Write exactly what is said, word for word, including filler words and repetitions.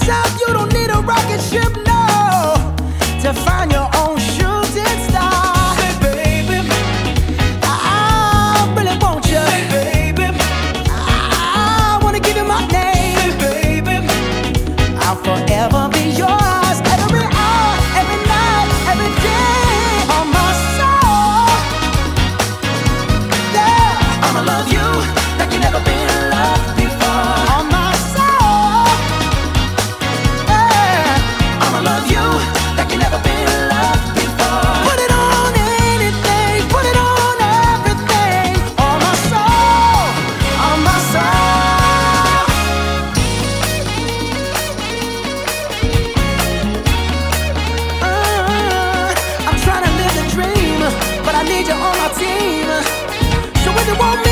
Sometimes you don't need a rocket ship, no, to find your own shooting star. Say, baby, I really want you. say, baby, I wanna give you my name. say, baby, I'll forever be yours. Every hour, every night, every day on my soul. Yeah, I'ma love you like you never been loved before. on my soul. Yeah, I'ma love you like you never been loved before. put it on anything, put it on everything. On my soul, on my soul. Uh, I'm trying to live the dream, but I need you on my team. So if you want me